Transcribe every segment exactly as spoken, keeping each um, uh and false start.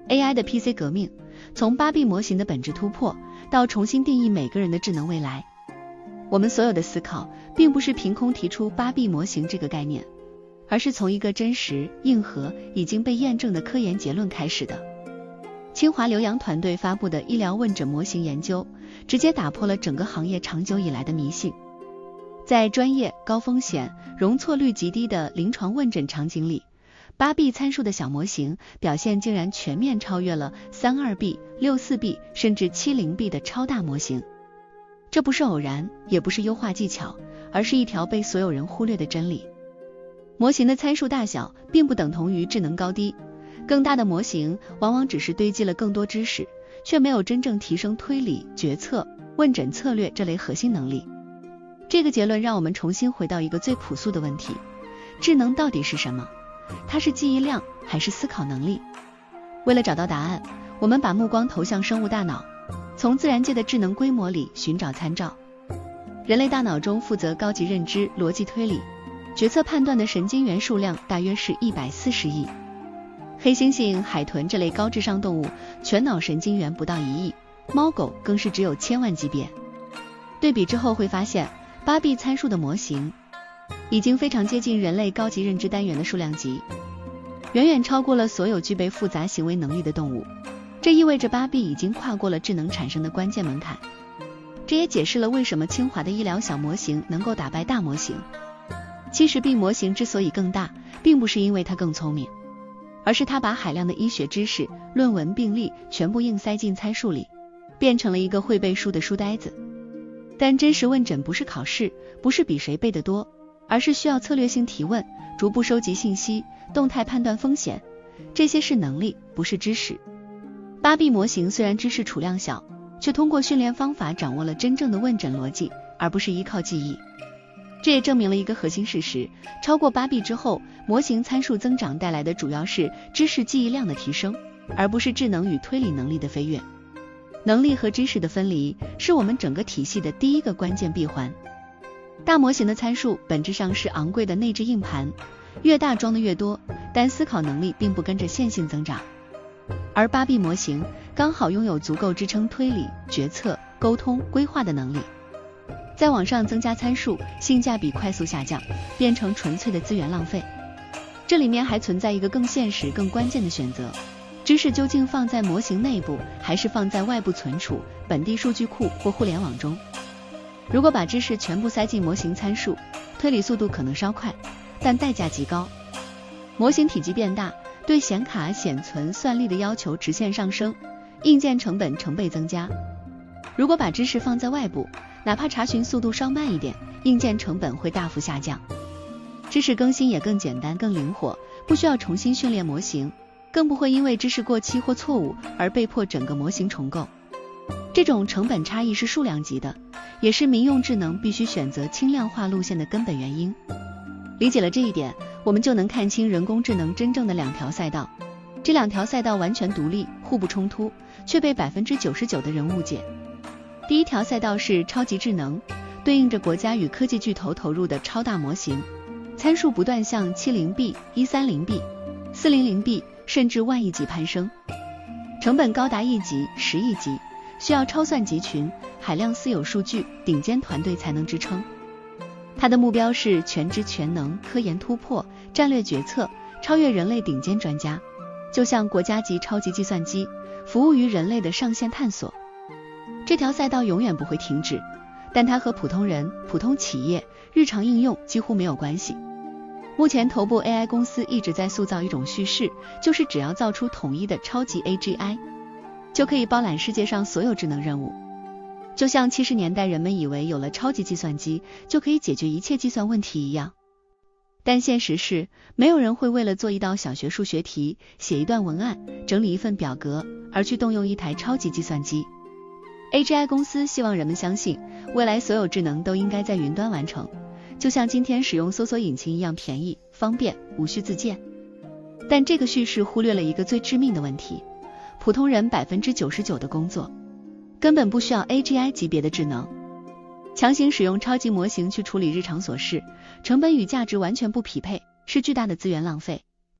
A I 的 P C 革命，从芭比模型的本质突破，到重新定义每个人的智能未来。我们所有的思考，并不是凭空提出芭比模型这个概念，而是从一个真实、硬核、已经被验证的科研结论开始的。清华刘洋团队发布的医疗问诊模型研究，直接打破了整个行业长久以来的迷信。在专业、高风险、容错率极低的临床问诊场景里，八 B 参数的小模型表现竟然全面超越了 三二 B、六四 B 甚至 七零 B 的超大模型。这不是偶然，也不是优化技巧，而是一条被所有人忽略的真理。模型的参数大小并不等同于智能高低，更大的模型往往只是堆积了更多知识，却没有真正提升推理、决策、问诊策略这类核心能力。这个结论让我们重新回到一个最朴素的问题：智能到底是什么？它是记忆量还是思考能力？为了找到答案，我们把目光投向生物大脑，从自然界的智能规模里寻找参照。人类大脑中负责高级认知、逻辑推理、决策判断的神经元数量大约是一百四十亿。黑猩猩、海豚这类高智商动物全脑神经元不到一亿，猫狗更是只有千万级别。对比之后会发现，八 B 参数的模型已经非常接近人类高级认知单元的数量级，远远超过了所有具备复杂行为能力的动物。这意味着八 B 已经跨过了智能产生的关键门槛。这也解释了为什么清华的医疗小模型能够打败大模型。七十 B 模型之所以更大，并不是因为它更聪明，而是它把海量的医学知识、论文病例全部硬塞进参数里，变成了一个会背书的书呆子。但真实问诊不是考试，不是比谁背得多，而是需要策略性提问，逐步收集信息，动态判断风险。这些是能力，不是知识。八 B 模型虽然知识储量小，却通过训练方法掌握了真正的问诊逻辑，而不是依靠记忆。这也证明了一个核心事实：超过八 B 之后，模型参数增长带来的主要是知识记忆量的提升，而不是智能与推理能力的飞跃。能力和知识的分离，是我们整个体系的第一个关键闭环。大模型的参数本质上是昂贵的内置硬盘，越大装的越多，但思考能力并不跟着线性增长。而八 B 模型刚好拥有足够支撑推理、决策、沟通、规划的能力。再往上增加参数，性价比快速下降，变成纯粹的资源浪费。这里面还存在一个更现实、更关键的选择：知识究竟放在模型内部，还是放在外部存储、本地数据库或互联网中？如果把知识全部塞进模型参数，推理速度可能稍快，但代价极高。模型体积变大，对显卡、显存、算力的要求直线上升，硬件成本成倍增加。如果把知识放在外部，哪怕查询速度稍慢一点，硬件成本会大幅下降。知识更新也更简单、更灵活，不需要重新训练模型，更不会因为知识过期或错误而被迫整个模型重构。这种成本差异是数量级的，也是民用智能必须选择轻量化路线的根本原因。理解了这一点，我们就能看清人工智能真正的两条赛道。这两条赛道完全独立，互不冲突，却被 百分之九十九 的人误解。第一条赛道是超级智能，对应着国家与科技巨头投入的超大模型，参数不断向 七零 B、一三零 B、四零零 B 甚至万亿级攀升，成本高达亿级、十亿级，需要超算集群、海量私有数据，顶尖团队才能支撑。它的目标是全知全能、科研突破、战略决策，超越人类顶尖专家，就像国家级超级计算机，服务于人类的上线探索。这条赛道永远不会停止，但它和普通人、普通企业、日常应用几乎没有关系。目前头部 A I 公司一直在塑造一种叙事，就是只要造出统一的超级 A G I， 就可以包揽世界上所有智能任务。就像七十年代人们以为有了超级计算机就可以解决一切计算问题一样。但现实是，没有人会为了做一道小学数学题、写一段文案、整理一份表格而去动用一台超级计算机。A G I 公司希望人们相信，未来所有智能都应该在云端完成，就像今天使用搜索引擎一样便宜、方便，无需自建。但这个叙事忽略了一个最致命的问题：普通人 百分之九十九 的工作根本不需要 A G I 级别的智能。强行使用超级模型去处理日常琐事，成本与价值完全不匹配，是巨大的资源浪费。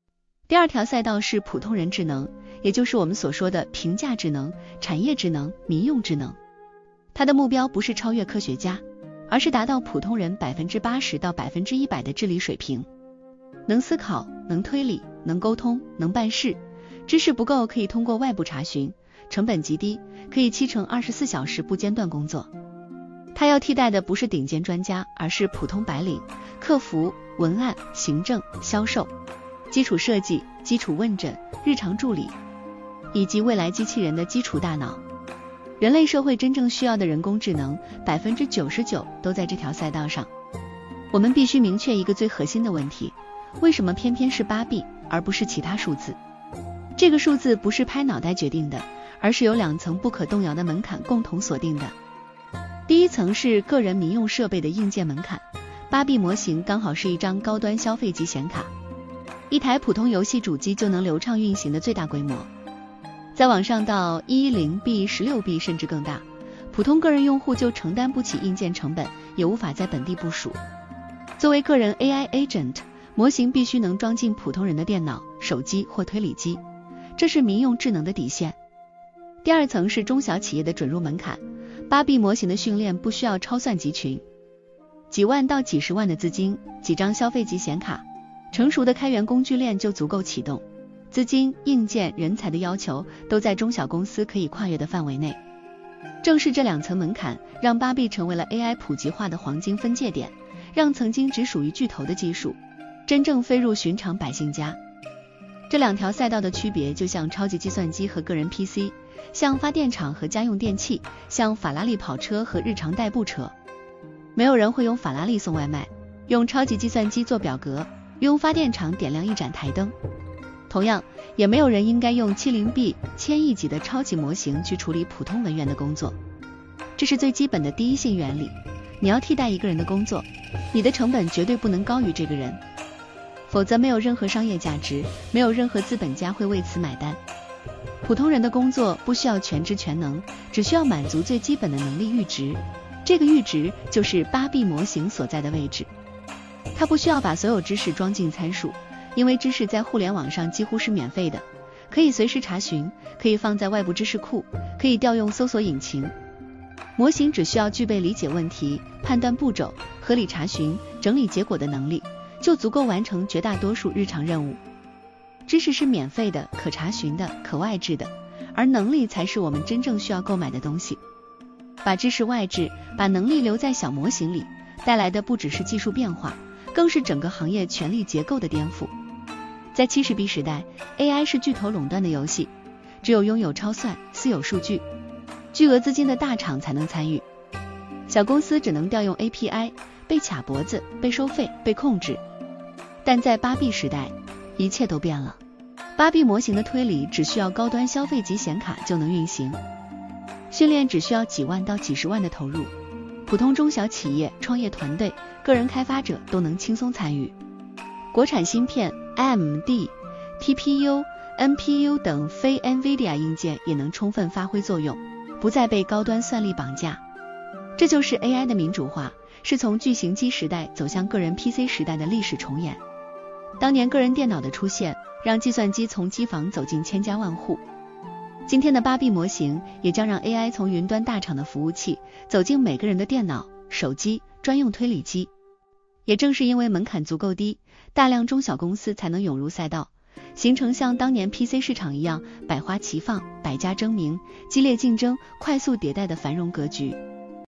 第二条赛道是普通人智能，也就是我们所说的平价智能、产业智能、民用智能。它的目标不是超越科学家，而是达到普通人 百分之八十 到 百分之百 的智力水平，能思考，能推理，能沟通，能办事，知识不够可以通过外部查询，成本极低，可以七乘二十四小时不间断工作。它要替代的不是顶尖专家，而是普通白领，客服、文案、行政、销售、基础设计、基础问诊、日常助理，以及未来机器人的基础大脑。人类社会真正需要的人工智能 百分之九十九 都在这条赛道上。我们必须明确一个最核心的问题，为什么偏偏是八 B 而不是其他数字？这个数字不是拍脑袋决定的，而是由两层不可动摇的门槛共同锁定的。第一层是个人民用设备的硬件门槛， 八 B 模型刚好是一张高端消费级显卡，一台普通游戏主机就能流畅运行的最大规模。再往上到 十 B、十六 B 甚至更大，普通个人用户就承担不起硬件成本，也无法在本地部署。作为个人 A I agent， 模型必须能装进普通人的电脑、手机或推理机，这是民用智能的底线。第二层是中小企业的准入门槛， 八 B 模型的训练不需要超算集群，几万到几十万的资金，几张消费级显卡，成熟的开源工具链就足够启动。资金、硬件、人才的要求都在中小公司可以跨越的范围内。正是这两层门槛，让 八 B 成为了 A I 普及化的黄金分界点，让曾经只属于巨头的技术，真正飞入寻常百姓家。这两条赛道的区别就像超级计算机和个人 P C， 像发电厂和家用电器，像法拉利跑车和日常代步车。没有人会用法拉利送外卖，用超级计算机做表格，用发电厂点亮一盏台灯。同样，也没有人应该用 七十 B 千亿级的超级模型去处理普通文员的工作。这是最基本的第一性原理，你要替代一个人的工作，你的成本绝对不能高于这个人，否则没有任何商业价值，没有任何资本家会为此买单。普通人的工作不需要全知全能，只需要满足最基本的能力阈值，这个阈值就是 八 B 模型所在的位置。它不需要把所有知识装进参数，因为知识在互联网上几乎是免费的，可以随时查询，可以放在外部知识库，可以调用搜索引擎。模型只需要具备理解问题、判断步骤、合理查询、整理结果的能力，就足够完成绝大多数日常任务。知识是免费的、可查询的、可外置的，而能力才是我们真正需要购买的东西。把知识外置，把能力留在小模型里，带来的不只是技术变化，更是整个行业权力结构的颠覆。在 七十 B 时代， A I 是巨头垄断的游戏，只有拥有超算、私有数据、巨额资金的大厂才能参与，小公司只能调用 A P I， 被卡脖子、被收费、被控制。但在 八 B 时代，一切都变了。八 B 模型的推理只需要高端消费级显卡就能运行，训练只需要几万到几十万的投入，普通中小企业、创业团队、个人开发者都能轻松参与。国产芯片 A M D、T P U、N P U 等非 NVIDIA 硬件也能充分发挥作用，不再被高端算力绑架。这就是 A I 的民主化，是从巨型机时代走向个人 P C 时代的历史重演。当年个人电脑的出现，让计算机从机房走进千家万户。今天的 八 B 模型也将让 A I 从云端大厂的服务器走进每个人的电脑、手机、专用推理机。也正是因为门槛足够低，大量中小公司才能涌入赛道，形成像当年 P C 市场一样百花齐放、百家争鸣、激烈竞争、快速迭代的繁荣格局。